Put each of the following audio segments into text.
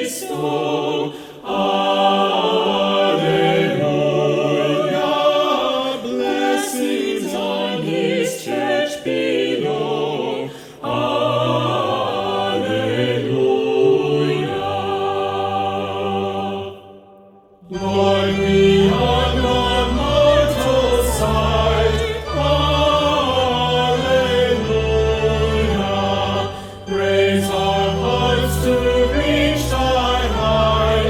bestow. Alleluia. Blessings on his church below. Alleluia. Lord, beyond our mortal sight. Alleluia. Raise our hearts to reach thy height.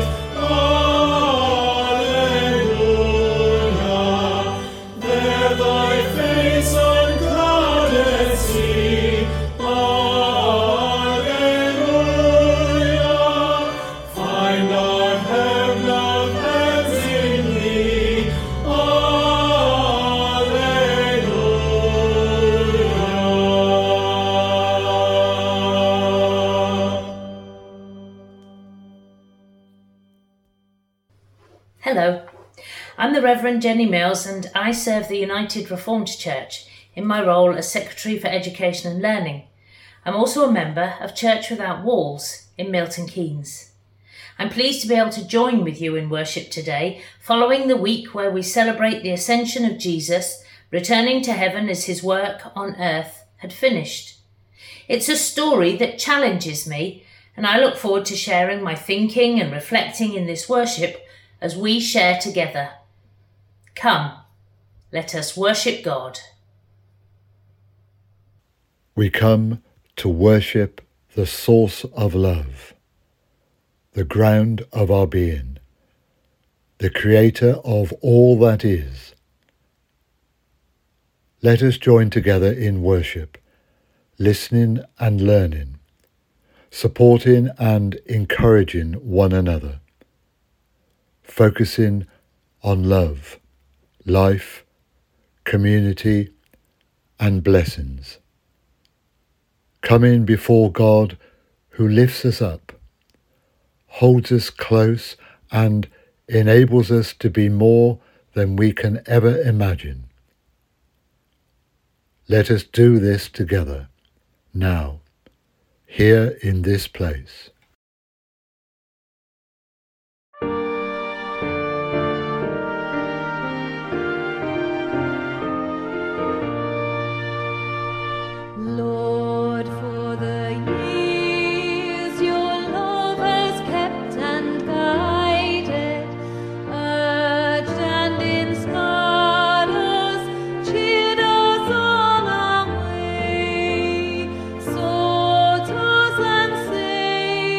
Alleluia. There thy face unclouded see. Alleluia. Find our heaven of heavens in thee. Alleluia. Hello, I'm the Reverend Jenny Mills and I serve the United Reformed Church in my role as Secretary for Education and Learning. I'm also a member of Church Without Walls in Milton Keynes. I'm pleased to be able to join with you in worship today, following the week where we celebrate the ascension of Jesus, returning to heaven as his work on earth had finished. It's a story that challenges me, and I look forward to sharing my thinking and reflecting in this worship as we share together. Come, let us worship God. We come to worship the source of love, the ground of our being, the creator of all that is. Let us join together in worship, listening and learning, supporting and encouraging one another, focusing on love, life, community, and blessings. Coming before God who lifts us up, holds us close, and enables us to be more than we can ever imagine. Let us do this together, now, here in this place. Lord, for the years your love has kept and guided, urged and inspired us, cheered us on our way, sought us and saved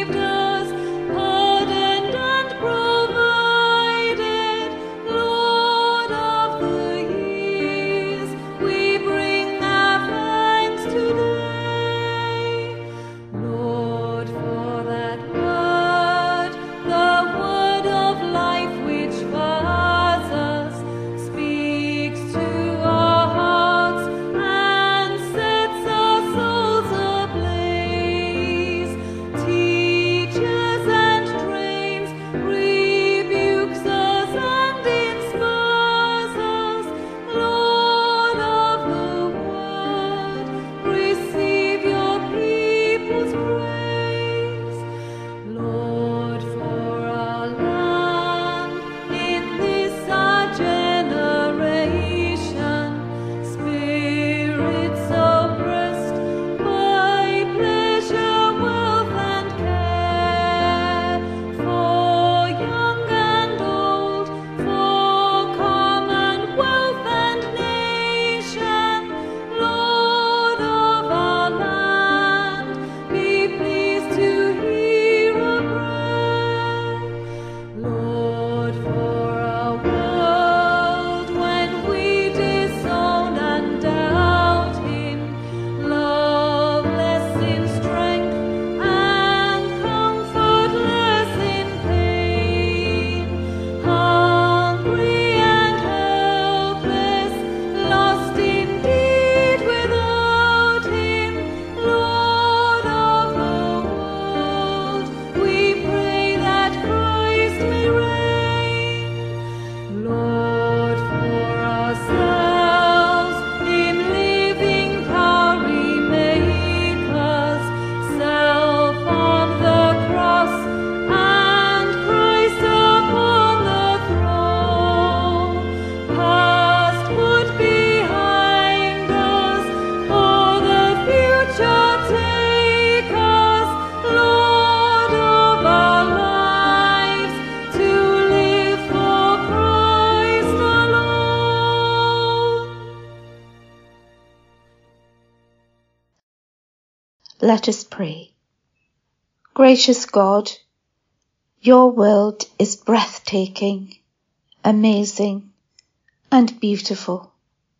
Let us pray. Gracious God, your world is breathtaking, amazing, and beautiful.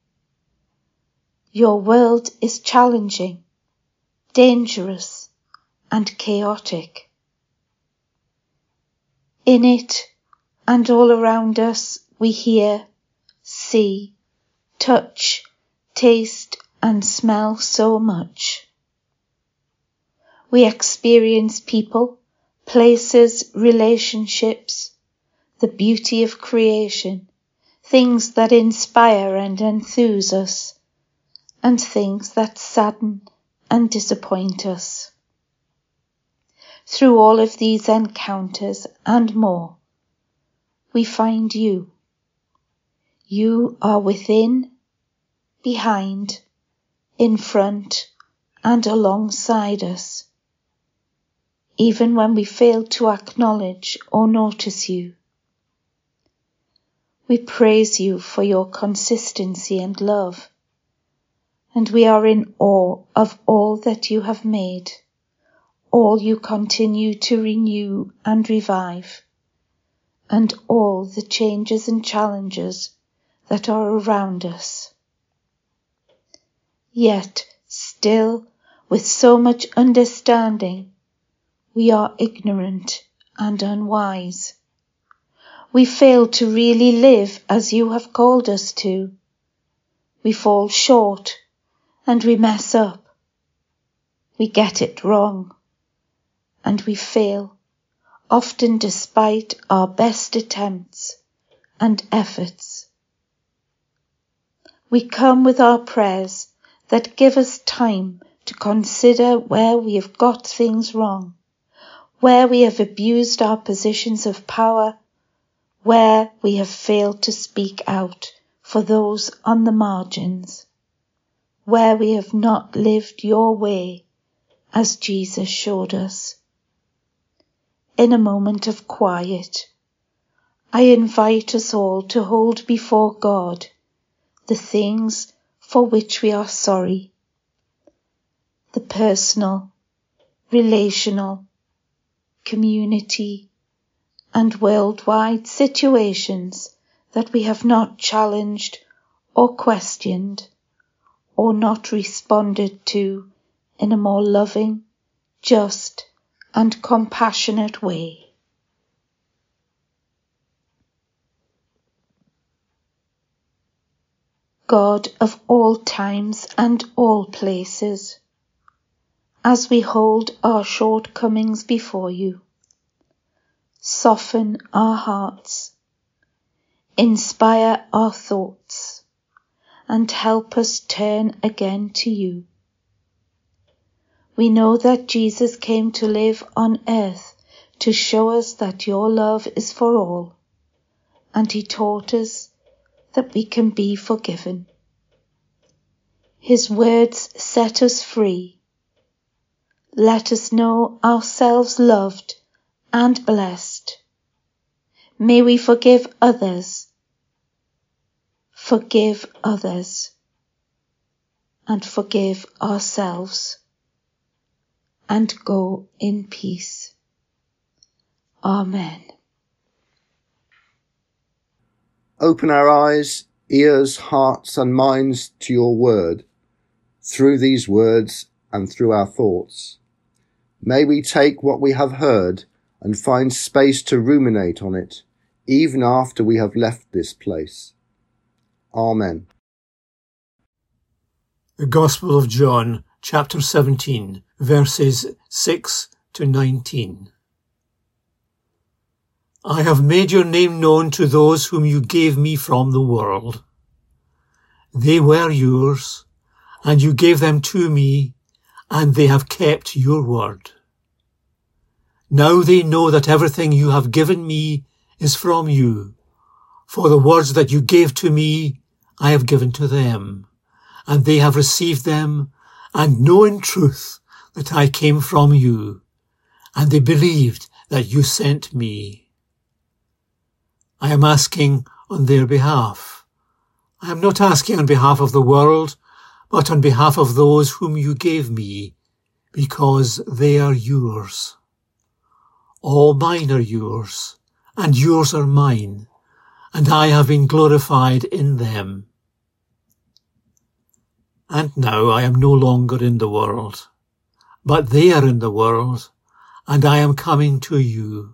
Your world is challenging, dangerous, and chaotic. In it and all around us we hear, see, touch, taste, and smell so much. We experience people, places, relationships, the beauty of creation, things that inspire and enthuse us, and things that sadden and disappoint us. Through all of these encounters and more, we find you. You are within, behind, in front, and alongside us, even when we fail to acknowledge or notice you. We praise you for your consistency and love, and we are in awe of all that you have made, all you continue to renew and revive, and all the changes and challenges that are around us. Yet still, with so much understanding, we are ignorant and unwise. We fail to really live as you have called us to. We fall short and we mess up. We get it wrong and we fail, often despite our best attempts and efforts. We come with our prayers that give us time to consider where we have got things wrong, where we have abused our positions of power, where we have failed to speak out for those on the margins, where we have not lived your way as Jesus showed us. In a moment of quiet, I invite us all to hold before God the things for which we are sorry, the personal, relational, community, and worldwide situations that we have not challenged or questioned or not responded to in a more loving, just, and compassionate way. God of all times and all places, as we hold our shortcomings before you, soften our hearts, inspire our thoughts, and help us turn again to you. We know that Jesus came to live on earth to show us that your love is for all, and he taught us that we can be forgiven. His words set us free. Let us know ourselves loved and blessed. May we forgive others, and forgive ourselves, and go in peace. Amen. Open our eyes, ears, hearts and minds to your word, through these words and through our thoughts. May we take what we have heard and find space to ruminate on it, even after we have left this place. Amen. The Gospel of John, chapter 17, verses 6 to 19. I have made your name known to those whom you gave me from the world. They were yours, and you gave them to me, and they have kept your word. Now they know that everything you have given me is from you, for the words that you gave to me I have given to them, and they have received them, and know in truth that I came from you, and they believed that you sent me. I am asking on their behalf. I am not asking on behalf of the world, but on behalf of those whom you gave me, because they are yours. All mine are yours, and yours are mine, and I have been glorified in them. And now I am no longer in the world, but they are in the world, and I am coming to you.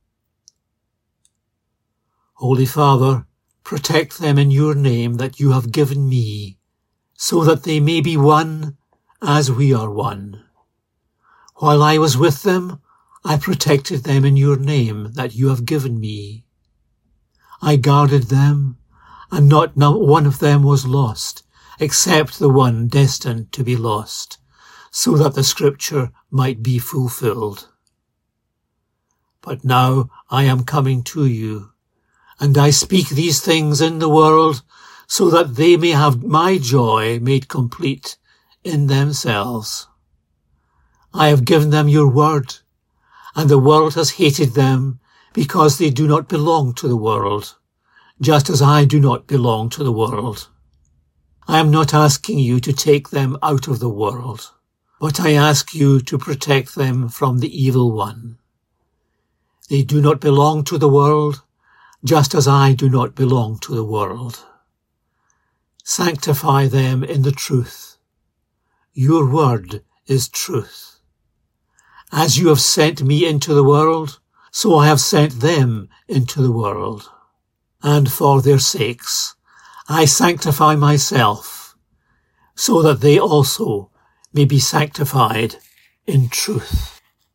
Holy Father, protect them in your name that you have given me, so that they may be one as we are one. While I was with them, I protected them in your name that you have given me. I guarded them, and not one of them was lost, except the one destined to be lost, so that the scripture might be fulfilled. But now I am coming to you, and I speak these things in the world, so that they may have my joy made complete in themselves. I have given them your word, and the world has hated them because they do not belong to the world, just as I do not belong to the world. I am not asking you to take them out of the world, but I ask you to protect them from the evil one. They do not belong to the world, just as I do not belong to the world. Sanctify them in the truth. Your word is truth. As you have sent me into the world, so I have sent them into the world. And for their sakes, I sanctify myself, so that they also may be sanctified in truth.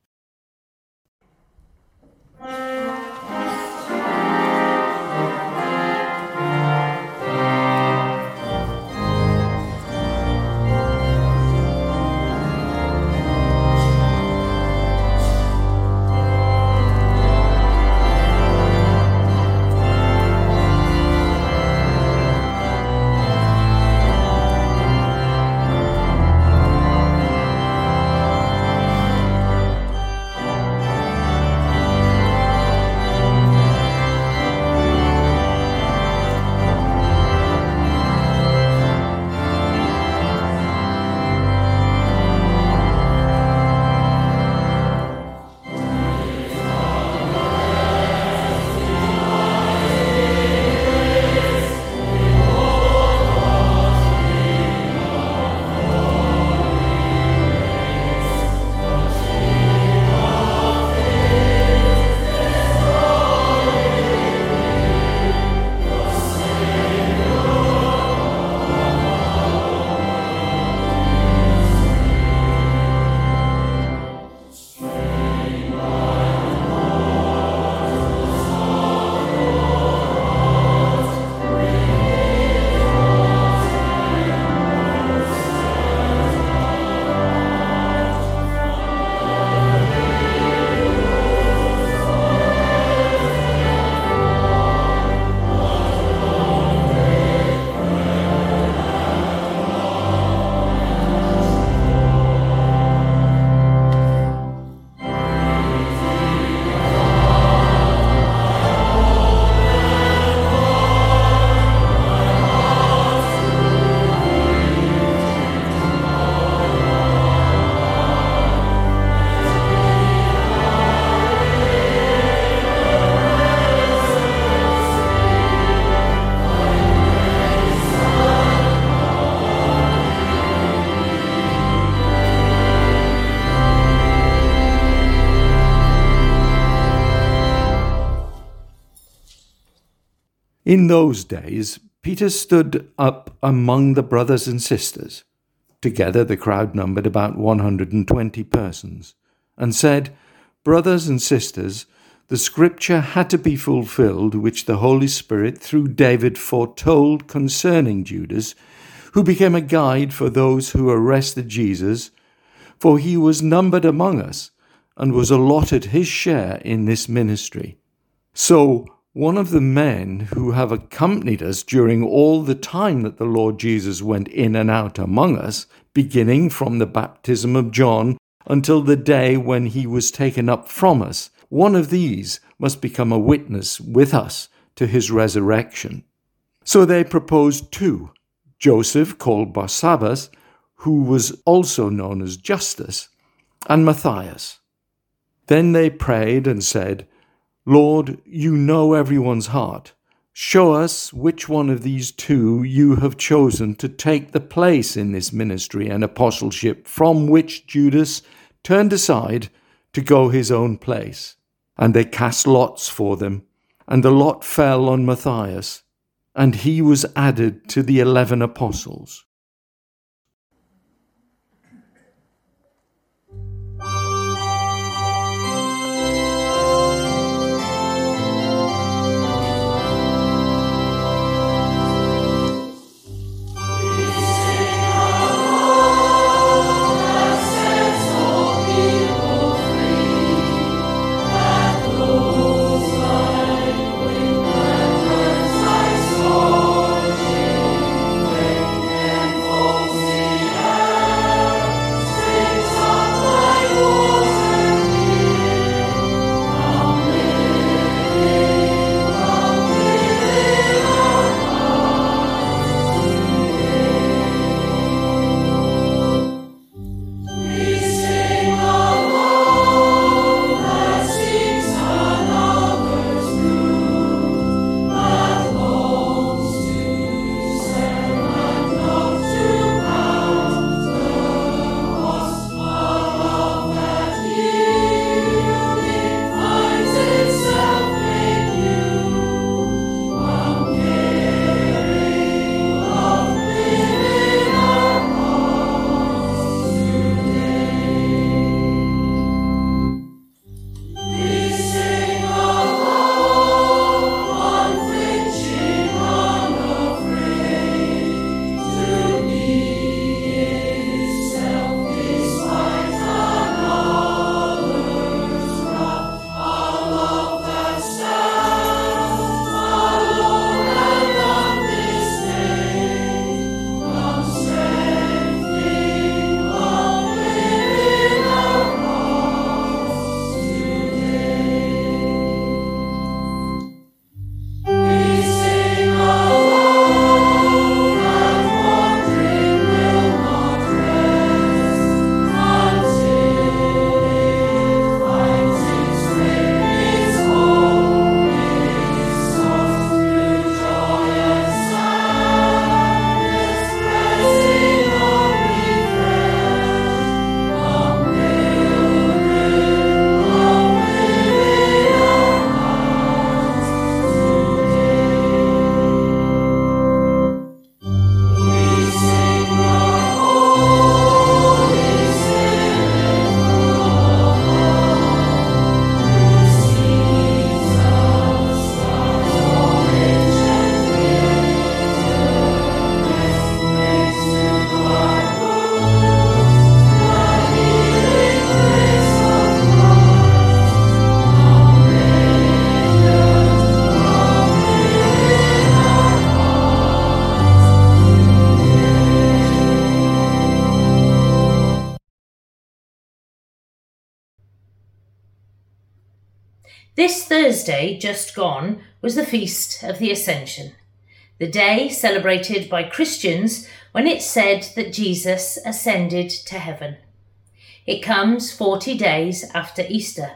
In those days, Peter stood up among the brothers and sisters. Together the crowd numbered about 120 persons, and said, "Brothers and sisters, the scripture had to be fulfilled which the Holy Spirit through David foretold concerning Judas, who became a guide for those who arrested Jesus, for he was numbered among us and was allotted his share in this ministry. So one of the men who have accompanied us during all the time that the Lord Jesus went in and out among us, beginning from the baptism of John until the day when he was taken up from us, one of these must become a witness with us to his resurrection." So they proposed two, Joseph, called Barsabbas, who was also known as Justus, and Matthias. Then they prayed and said, Lord, you know everyone's heart. Show us which one of these two you have chosen to take the place in this ministry and apostleship from which Judas turned aside to go his own place. And they cast lots for them, and the lot fell on Matthias, and he was added to the 11 apostles. This Thursday, just gone, was the Feast of the Ascension, the day celebrated by Christians when it's said that Jesus ascended to heaven. It comes 40 days after Easter.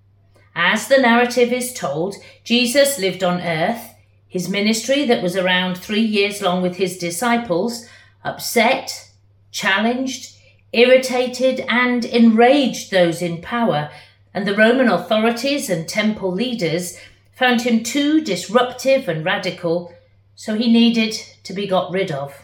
As the narrative is told, Jesus lived on earth. His ministry that was around 3 years long with his disciples upset, challenged, irritated and enraged those in power, and the Roman authorities and temple leaders found him too disruptive and radical, so he needed to be got rid of.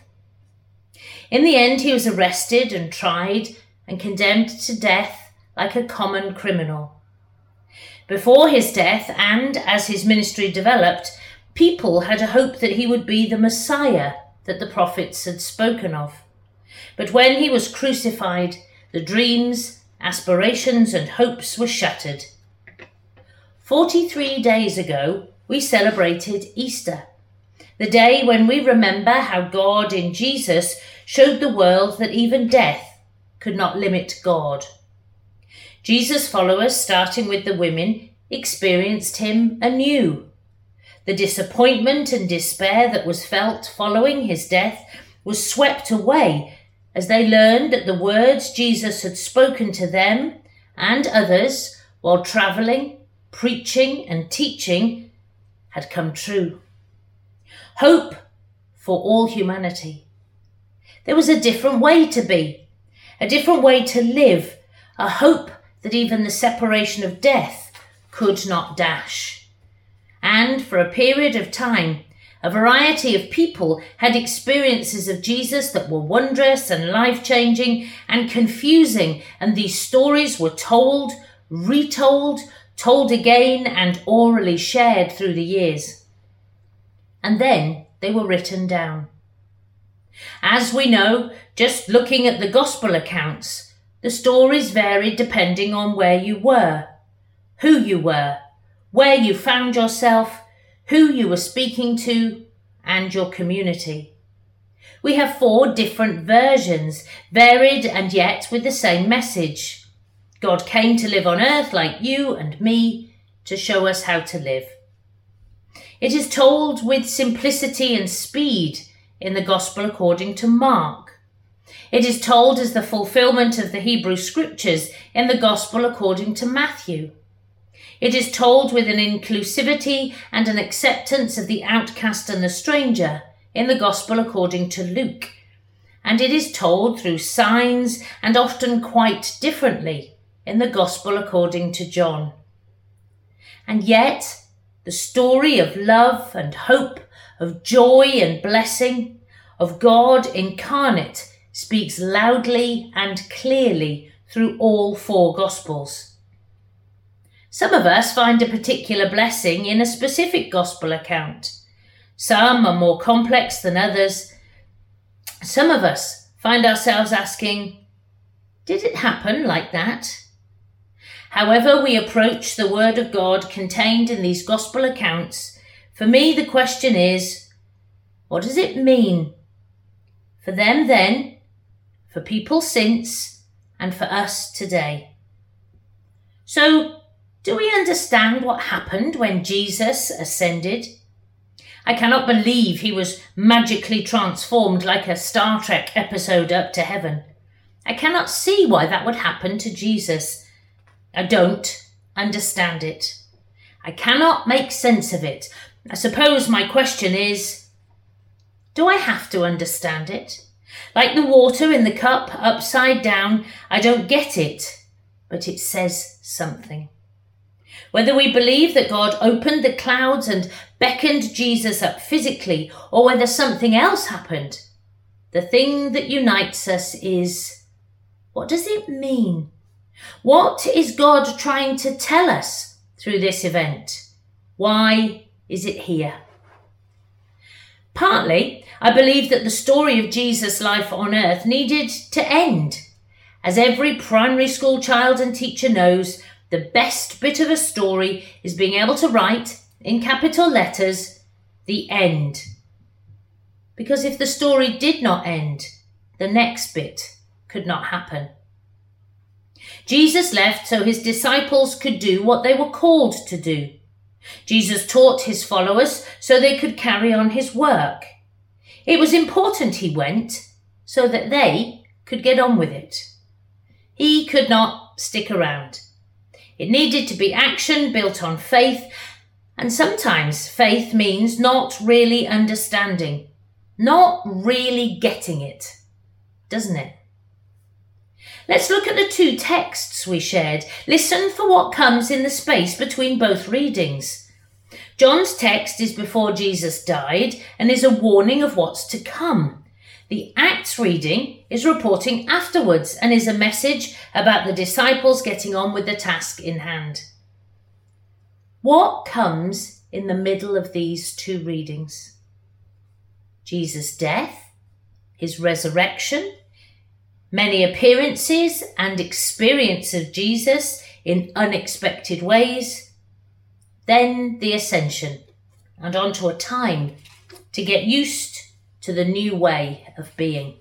In the end, he was arrested and tried and condemned to death like a common criminal. Before his death and as his ministry developed, people had a hope that he would be the Messiah that the prophets had spoken of. But when he was crucified, the dreams, aspirations and hopes were shattered. 43 days ago, we celebrated Easter, the day when we remember how God in Jesus showed the world that even death could not limit God. Jesus' followers, starting with the women, experienced him anew. The disappointment and despair that was felt following his death was swept away as they learned that the words Jesus had spoken to them and others while travelling, preaching and teaching had come true. Hope for all humanity. There was a different way to be, a different way to live, a hope that even the separation of death could not dash. And for a period of time, a variety of people had experiences of Jesus that were wondrous and life-changing and confusing, and these stories were told, retold, told again and orally shared through the years. And then they were written down. As we know, just looking at the gospel accounts, the stories varied depending on where you were, who you were, where you found yourself, who you were speaking to, and your community. We have 4 different versions, varied and yet with the same message. God came to live on earth like you and me, to show us how to live. It is told with simplicity and speed in the Gospel according to Mark. It is told as the fulfillment of the Hebrew Scriptures in the Gospel according to Matthew. It is told with an inclusivity and an acceptance of the outcast and the stranger in the Gospel according to Luke. And it is told through signs and often quite differently in the Gospel according to John. And yet, the story of love and hope, of joy and blessing, of God incarnate speaks loudly and clearly through all 4 Gospels. Some of us find a particular blessing in a specific Gospel account. Some are more complex than others. Some of us find ourselves asking, did it happen like that? However we approach the Word of God contained in these Gospel accounts, for me the question is, what does it mean? For them then, for people since, and for us today. So, do we understand what happened when Jesus ascended? I cannot believe he was magically transformed like a Star Trek episode up to heaven. I cannot see why that would happen to Jesus. I don't understand it. I cannot make sense of it. I suppose my question is, do I have to understand it? Like the water in the cup upside down, I don't get it, but it says something. Whether we believe that God opened the clouds and beckoned Jesus up physically, or whether something else happened, the thing that unites us is, what does it mean? What is God trying to tell us through this event? Why is it here? Partly, I believe that the story of Jesus' life on earth needed to end. As every primary school child and teacher knows, the best bit of a story is being able to write, in capital letters, the end. Because if the story did not end, the next bit could not happen. Jesus left so his disciples could do what they were called to do. Jesus taught his followers so they could carry on his work. It was important he went so that they could get on with it. He could not stick around. It needed to be action built on faith, and sometimes faith means not really understanding, not really getting it, doesn't it? Let's look at the 2 texts we shared. Listen for what comes in the space between both readings. John's text is before Jesus died and is a warning of what's to come. The Acts reading is reporting afterwards and is a message about the disciples getting on with the task in hand. What comes in the middle of these 2 readings? Jesus' death, his resurrection, many appearances and experience of Jesus in unexpected ways, then the ascension, and on to a time to get used to the new way of being.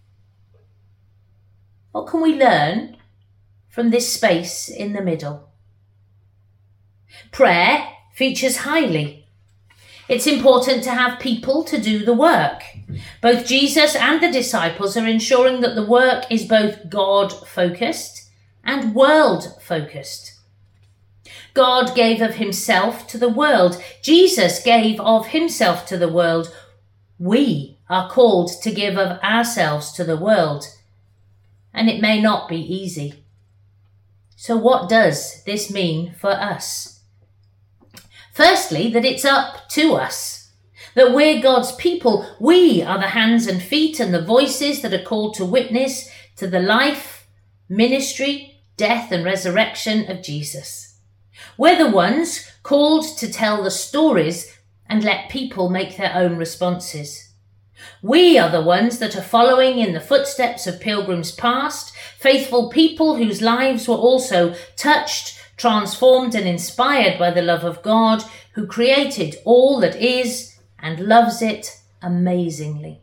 What can we learn from this space in the middle? Prayer features highly. It's important to have people to do the work. Both Jesus and the disciples are ensuring that the work is both God-focused and world-focused. God gave of himself to the world. Jesus gave of himself to the world. We are called to give of ourselves to the world. And it may not be easy. So what does this mean for us? Firstly, that it's up to us. That we're God's people. We are the hands and feet and the voices that are called to witness to the life, ministry, death and resurrection of Jesus. We're the ones called to tell the stories and let people make their own responses. We are the ones that are following in the footsteps of pilgrims past, faithful people whose lives were also touched, transformed and inspired by the love of God, who created all that is and loves it amazingly.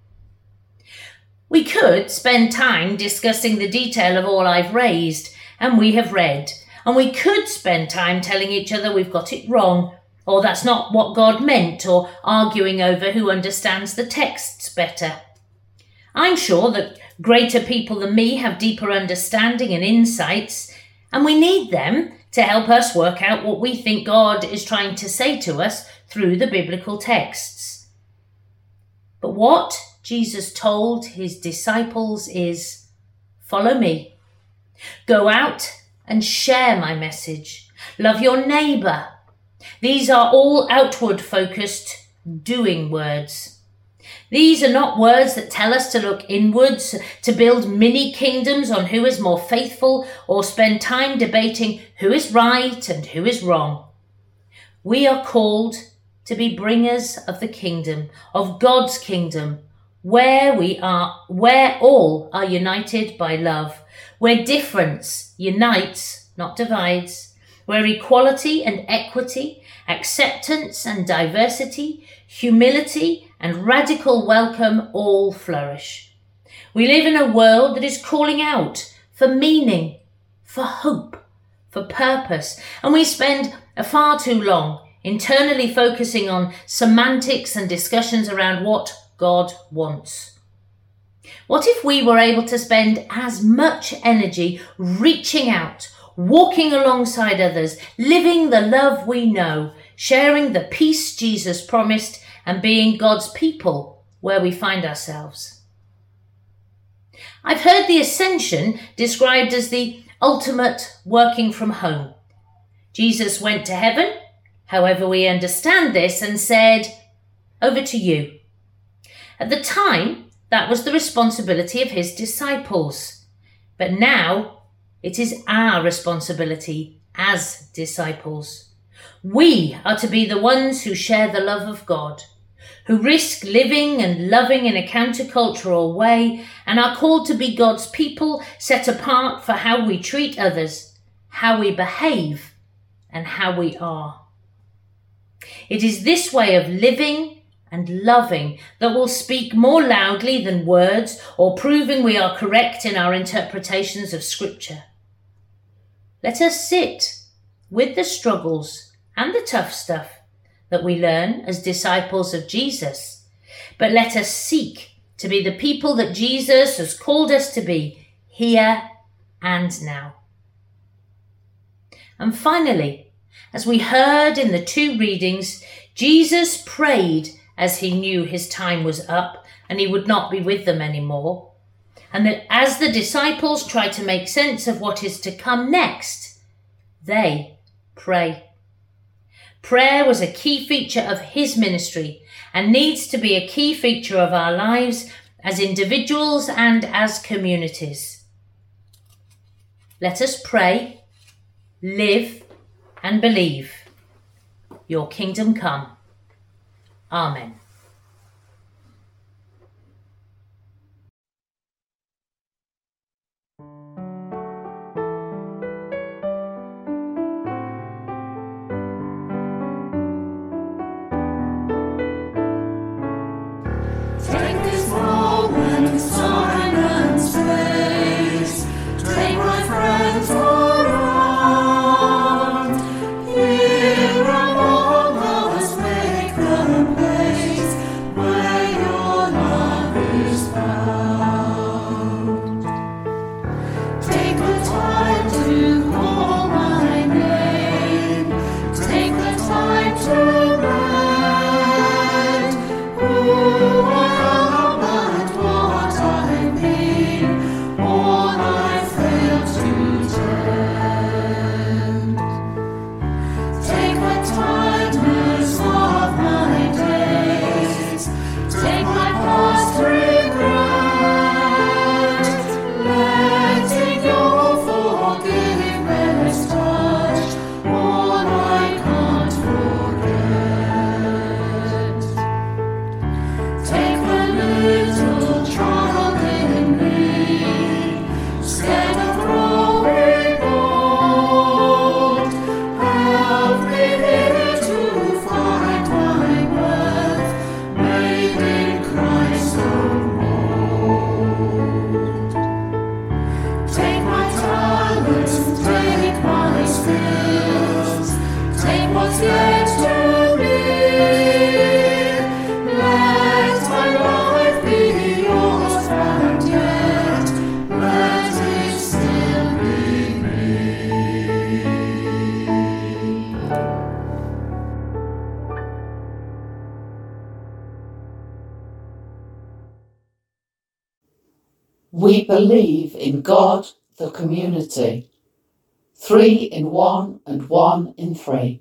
We could spend time discussing the detail of all I've raised and we have read, and we could spend time telling each other we've got it wrong, or that's not what God meant, or arguing over who understands the texts better. I'm sure that greater people than me have deeper understanding and insights, and we need them to help us work out what we think God is trying to say to us through the biblical texts. But what Jesus told his disciples is, follow me. Go out and share my message. Love your neighbour. These are all outward-focused, doing words. These are not words that tell us to look inwards, to build mini-kingdoms on who is more faithful, or spend time debating who is right and who is wrong. We are called to be bringers of the kingdom, of God's kingdom, where all are united by love, where difference unites, not divides, where equality and equity, acceptance and diversity, humility and radical welcome all flourish. We live in a world that is calling out for meaning, for hope, for purpose, and we spend far too long internally focusing on semantics and discussions around what God wants. What if we were able to spend as much energy reaching out, walking alongside others, living the love we know, sharing the peace Jesus promised, and being God's people where we find ourselves? I've heard the ascension described as the ultimate working from home. Jesus went to heaven, however we understand this, and said, over to you. At the time, that was the responsibility of his disciples. But now, it is our responsibility as disciples. We are to be the ones who share the love of God, who risk living and loving in a countercultural way and are called to be God's people, set apart for how we treat others, how we behave, and how we are. It is this way of living and loving that will speak more loudly than words or proving we are correct in our interpretations of Scripture. Let us sit with the struggles and the tough stuff that we learn as disciples of Jesus, but let us seek to be the people that Jesus has called us to be here and now. And finally, as we heard in the two readings, Jesus prayed as he knew his time was up and he would not be with them anymore. And that as the disciples try to make sense of what is to come next, they pray. Prayer was a key feature of his ministry and needs to be a key feature of our lives as individuals and as communities. Let us pray, live, and believe. Your kingdom come. Amen. Take this moment, time and space. Take my friends around. Here among us, make the We believe in God, the community, 3 in 1 and 1 in 3.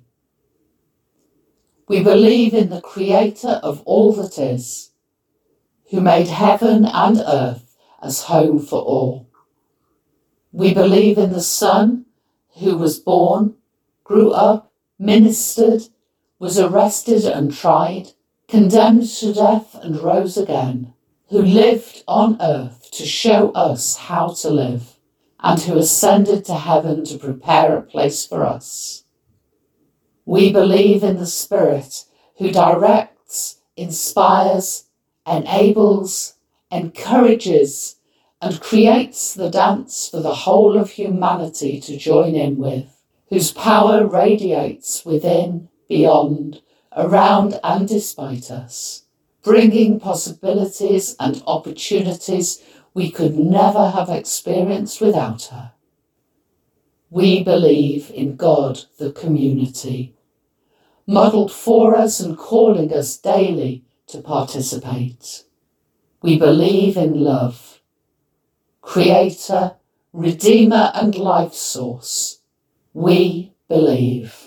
We believe in the Creator of all that is, who made heaven and earth as home for all. We believe in the Son, who was born, grew up, ministered, was arrested and tried, condemned to death and rose again, who lived on earth to show us how to live, and who ascended to heaven to prepare a place for us. We believe in the Spirit, who directs, inspires, enables, encourages, and creates the dance for the whole of humanity to join in with, whose power radiates within, beyond, around and despite us, bringing possibilities and opportunities we could never have experienced without her. We believe in God, the community, modelled for us and calling us daily to participate. We believe in love, Creator, Redeemer and life source. We believe.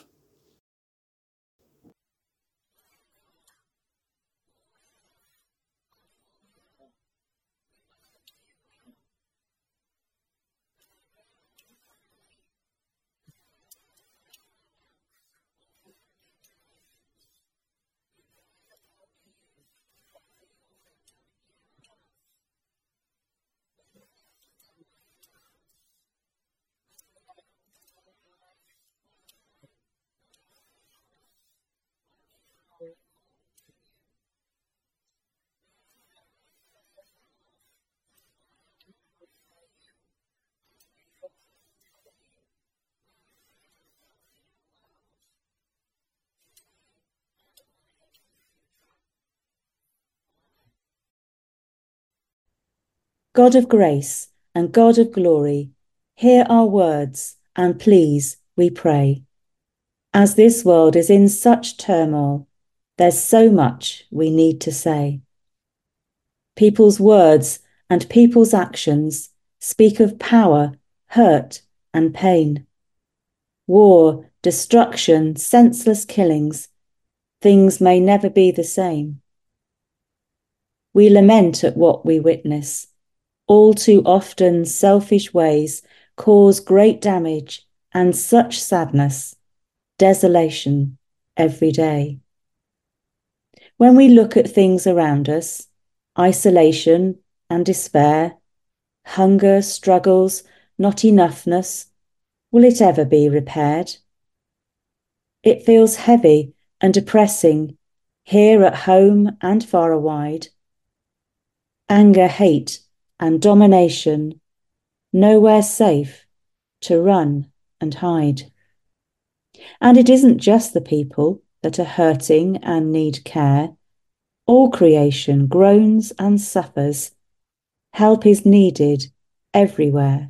God of grace and God of glory, hear our words and please, we pray. As this world is in such turmoil, there's so much we need to say. People's words and people's actions speak of power, hurt and pain. War, destruction, senseless killings, things may never be the same. We lament at what we witness. All too often selfish ways cause great damage and such sadness, desolation every day. When we look at things around us, isolation and despair, hunger, struggles, not enoughness, will it ever be repaired? It feels heavy and depressing here at home and far wide. Anger, hate, and domination, nowhere safe to run and hide. And it isn't just the people that are hurting and need care. All creation groans and suffers. Help is needed everywhere.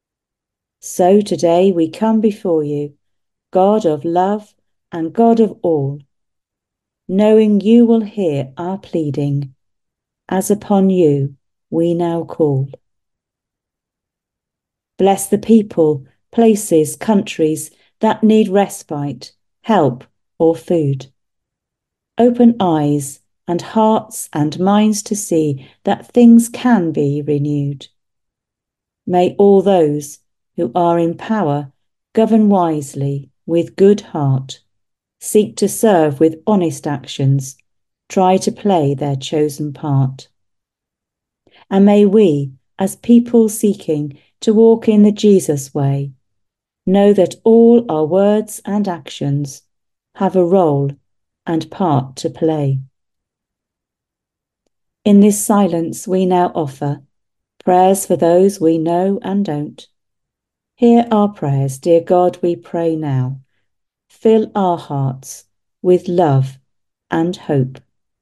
So today we come before you, God of love and God of all, knowing you will hear our pleading, as upon you we now call. Bless the people, places, countries that need respite, help or food. Open eyes and hearts and minds to see that things can be renewed. May all those who are in power govern wisely with good heart, seek to serve with honest actions, try to play their chosen part. And may we, as people seeking to walk in the Jesus way, know that all our words and actions have a role and part to play. In this silence we now offer prayers for those we know and don't. Hear our prayers, dear God, we pray now. Fill our hearts with love and hope.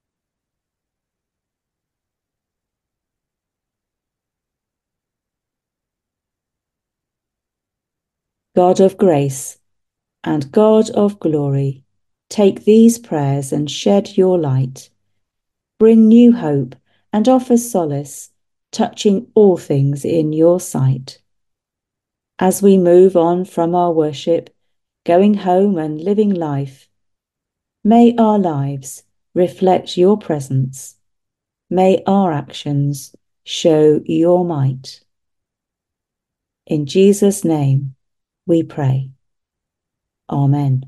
God of grace and God of glory, take these prayers and shed your light. Bring new hope and offer solace touching all things in your sight. As we move on from our worship, going home and living life, may our lives reflect your presence. May our actions show your might. In Jesus' name we pray. Amen.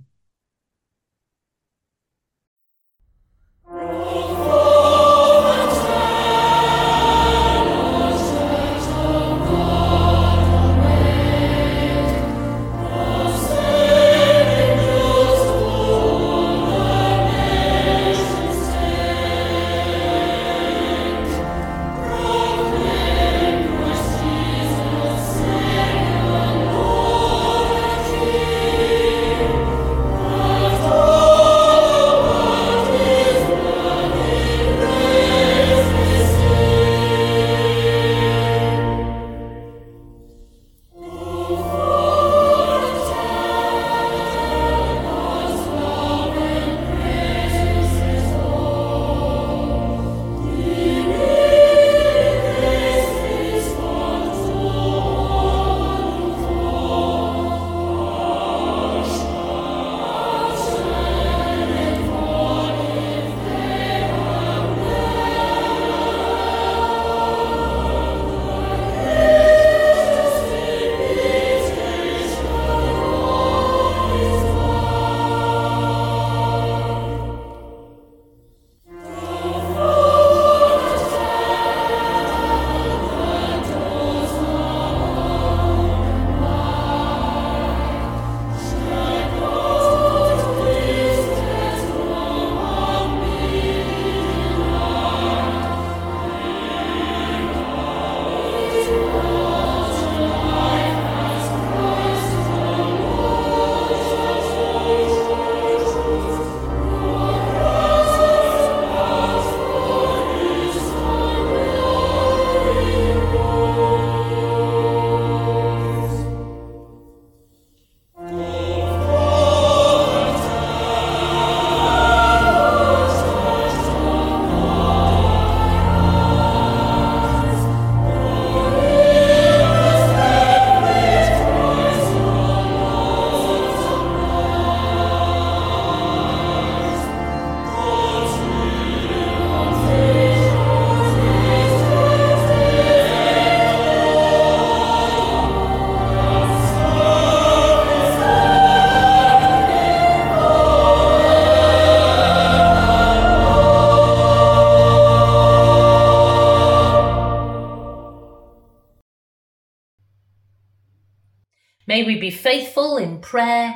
May we be faithful in prayer,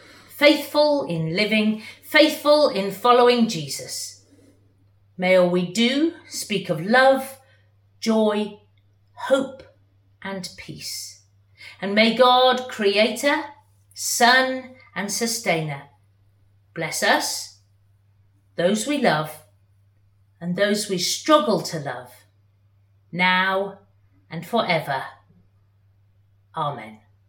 faithful in living, faithful in following Jesus. May all we do speak of love, joy, hope, and peace. And may God, Creator, Son, and Sustainer, bless us, those we love, and those we struggle to love, now and forever. Amen.